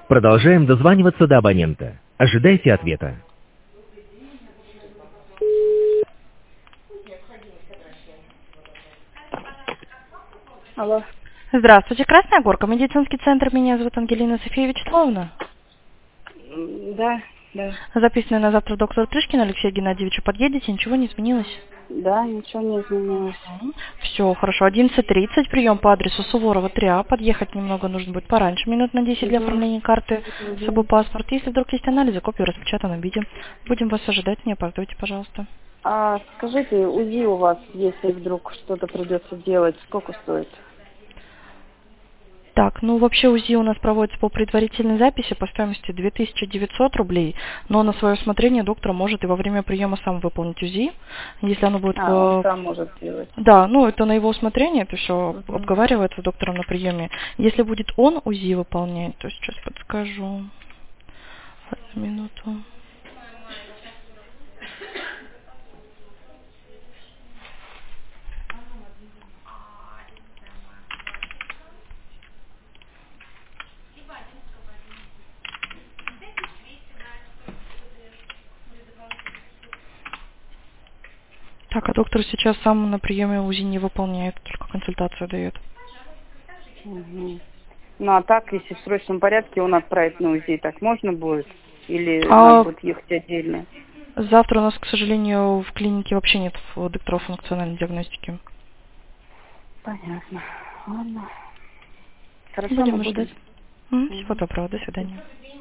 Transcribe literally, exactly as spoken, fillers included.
Продолжаем дозваниваться до абонента. Ожидайте ответа. Алло. Здравствуйте, Красная Горка, медицинский центр. Меня зовут Ангелина София Вячеславовна. М, Да, да. Записанный на завтра доктор Тришкин Алексей Геннадьевич. Подъедете, ничего не изменилось? Да, ничего не изменилось. Все, хорошо. одиннадцать тридцать, прием по адресу Суворова три А. Подъехать немного нужно будет пораньше, минут на десять для Мгм. оформления карты. С собой Мгм. паспорт. Если вдруг есть анализы, копию в распечатанном виде. Будем вас ожидать, не опаздывайте, пожалуйста. А скажите, УЗИ у вас, если вдруг что-то придется делать, сколько стоит? Так, ну вообще УЗИ у нас проводится по предварительной записи по стоимости две тысячи девятьсот рублей, но на свое усмотрение доктор может и во время приема сам выполнить УЗИ, если оно будет А, он в... сам может сделать. Да, ну это на его усмотрение, это все Угу. обговаривается с доктором на приеме. Если будет он УЗИ выполнять, то сейчас подскажу. Одну минуту. Так, а доктор сейчас сам на приеме УЗИ не выполняет, только консультацию дает. Угу. Ну а так, если в срочном порядке он отправит на УЗИ, так можно будет? Или надо А будет ехать отдельно? завтра у нас, к сожалению, в клинике вообще нет докторов функциональной диагностики. Понятно. Ладно. Хорошо, мы Будем будем. ждать. М, Всего Мгм. доброго, до свидания.